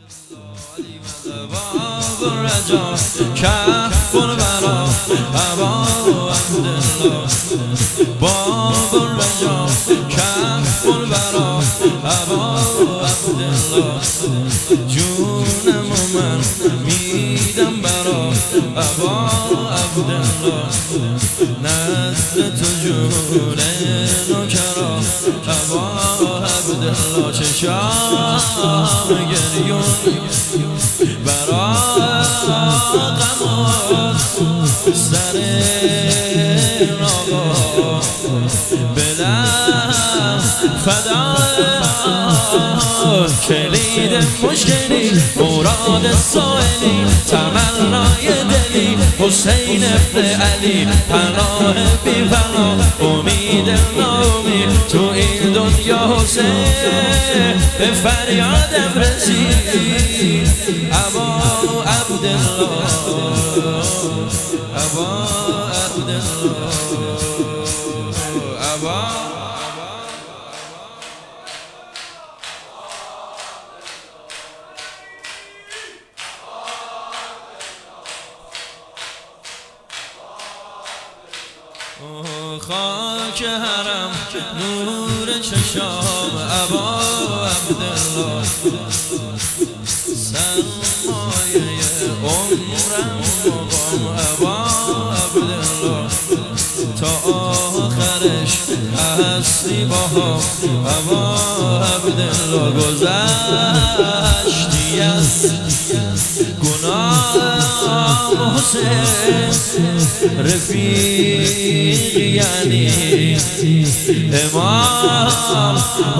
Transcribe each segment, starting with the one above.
باب الرجا کف الورا ابا عبدالله باب الرجا کف الورا ابا عبدالله جونم من میدم برا ابا عبدالله نزد تو جون نوکرا ابا عبدالله چشام گریون برا غمات سر آقا بلم فدا کلید مشکلی مراد سائلی تمنای دلی حسین ابن علی پناه بی پناه امید ناامید تو این دنیا حسین به فریادم رسید ابا عبدالله ابا عبدالله ابا خاک حرم نور چشام ابا عبدالله سرمایه عمرم مقام ابا عبدالله تا آخرش هستی باها ابا عبدالله گذشتی از گناه حسین رفیق یعنی امام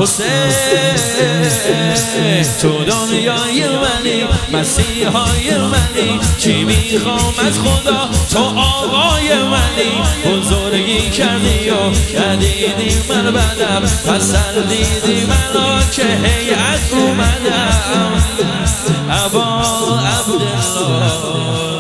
حسین تو دنیای منی مسیحای منی چی میخوام از خدا تو آقای منی بزرگی کردی و ندیدی من بدم پسندیدی منو که هیئت اومدم ابا عبدالله